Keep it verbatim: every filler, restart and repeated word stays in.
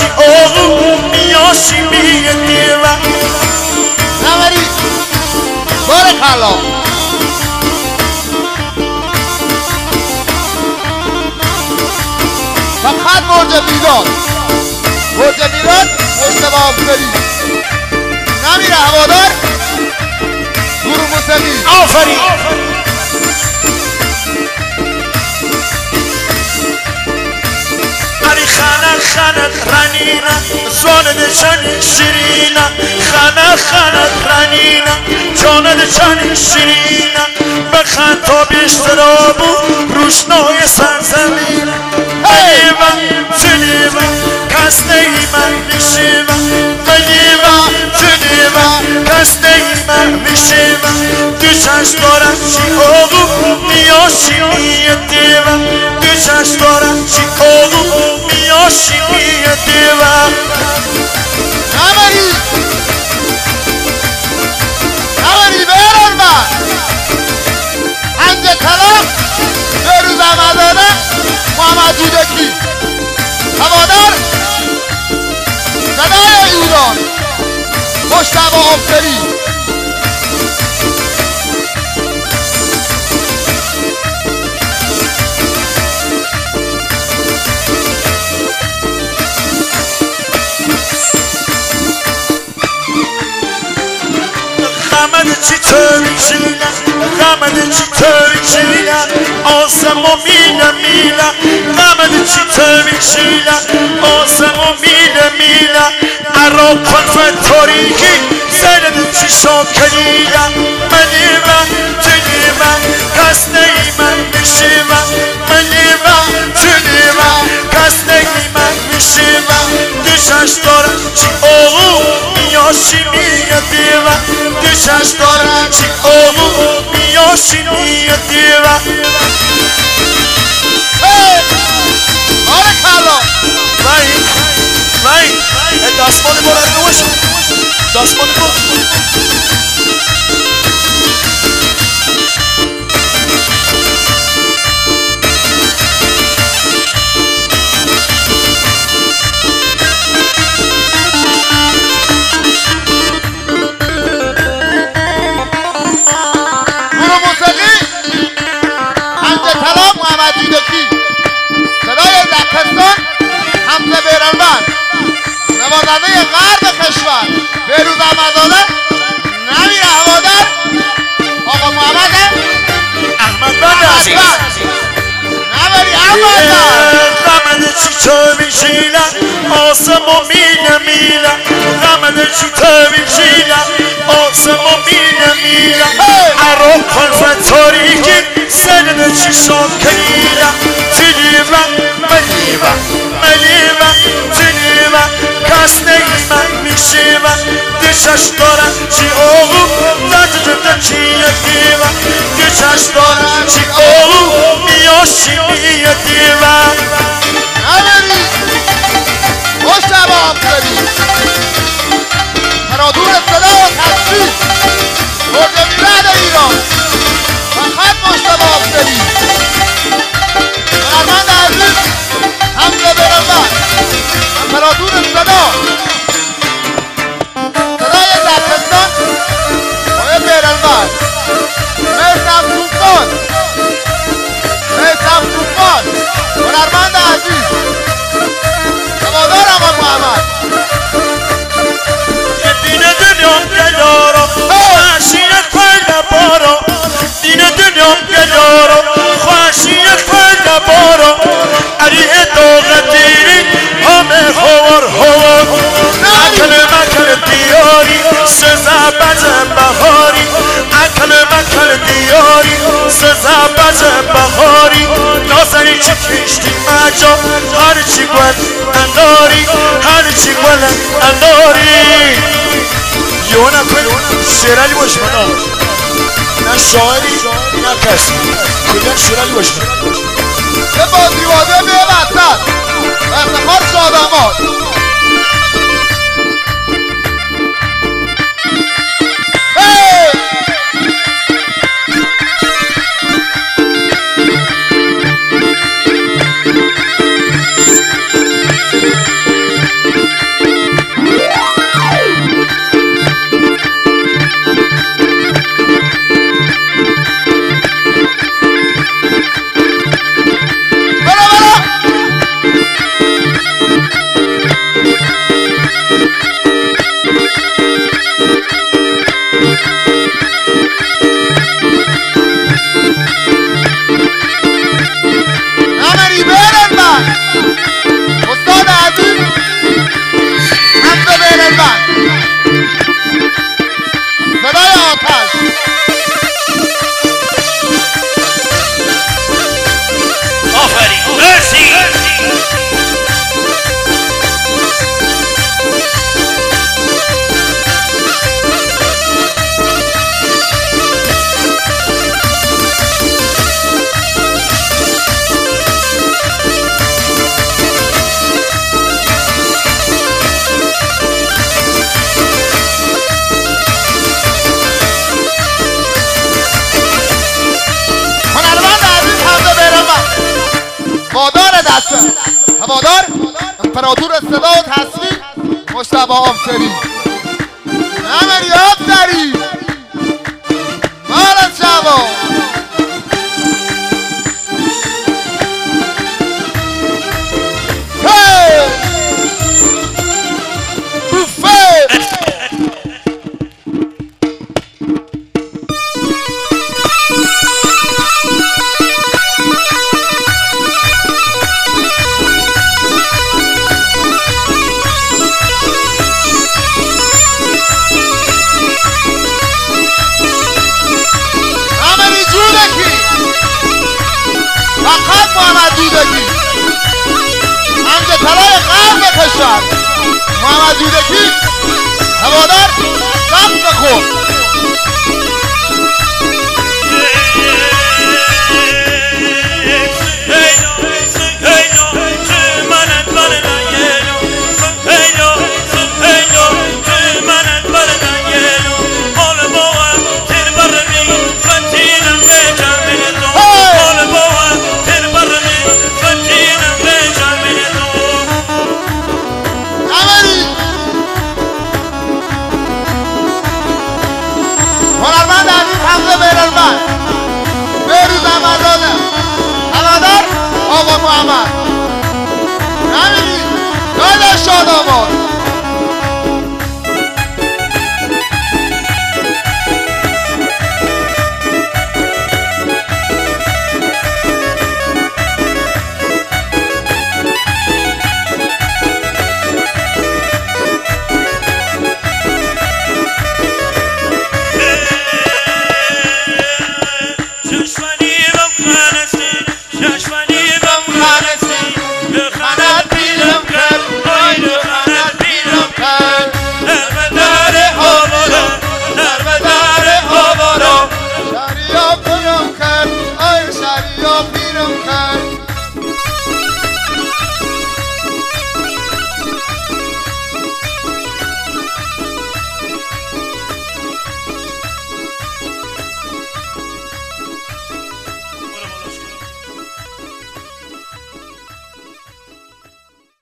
چی آقو میاشی میه دیوه نوری بارکالله فقط برج میلاد برج میلاد مجتبی آفری نمیره هوادار گروه موسیقی آفرین علی خانه خانه رنینا زوانه دچانی شیرینا خانه خانه رنینا جانه دچانی شیرینا بخند تا بیشترابو روشنای سرزمین ملیوه جنیوه کس نیمه میشیوه ملیوه جنیوه کس نیمه میشیوه دو چشم دارم چی آقو میاشی میه دیوه دو چشم دارم چی آقو میاشی میه دیوه نوری نوری بیرون من هنج طلاق بروز احمدزاده محمد دودکی هوادار صدای ایران مجتبی آفری غمد چی طوری شیله غمد چی طوری شیله آسمو میله میله غمد چی طوری شیله آسمو میله میله عراق کلفت تاریکی زرد چی شاکلیله ملیوه جنیوه کس نیمه میشیوه ملیوه جنیوه کس نیمه میشیوه دو چشم دارم چی آقو میاشی میه دیوه دو چشم دارم چی آقو میاشی میه دیوه بارکالله وای وای دستمال بلند نوش دستمال بلند گروه موسیقی هنج طلاق محمد دودکی صدای لکستان حمزه بیرانوند نوازنده غرب کشور بهروز احمدزاده نمیره هوادار آقا محمد احمد بند عزیز نبری احمد غمد چی تو میشیله آسمو میله میله غمد چی تو میشیله آسمو میله میله عراق کلفت تاریکی زرد چی شاکلیله جنیوه ملیوه ملیوه جنیوه کس نیمه میشیوه دو چشم دارم چی آقو ندجده چی یکیوه دو چشم دارم چی آقو میاشی میه دیوه نبری مجتبی آفری ترادور صدا و تصویر برج میلاد ایران فقط مجتبی آفری هنرمند عزیز حمزه بیرانوند امپراتور صدا صدای لکستان آقای بیرانوند میثم طوفان میثم طوفان هنرمند عزیز هوادار آقا محمد دین دنیام گلارا خوشیت پرد بارا دین دنیام گلارا خوشیت پرد بارا علیه داغ دیری همه خوار خوار اکل مکل دیاری سزا بز بهاری اکل مکل دیاری سزا بز بهاری نازنی چی کشتی مجا هرچی گل انداری هرچی گل انداری یونا کن شیرالی باش من نه شاعری نه کسی کلن شیرالی باش من یه بازیواده به وسط و افتخار شاداماد هوادار امپراتور صدا و تصویر مجتبی آفسری نمری آفسری مال جوان محمد دودکی هوادار سخت خورد آقا محمد نمیدید داداش شاداباد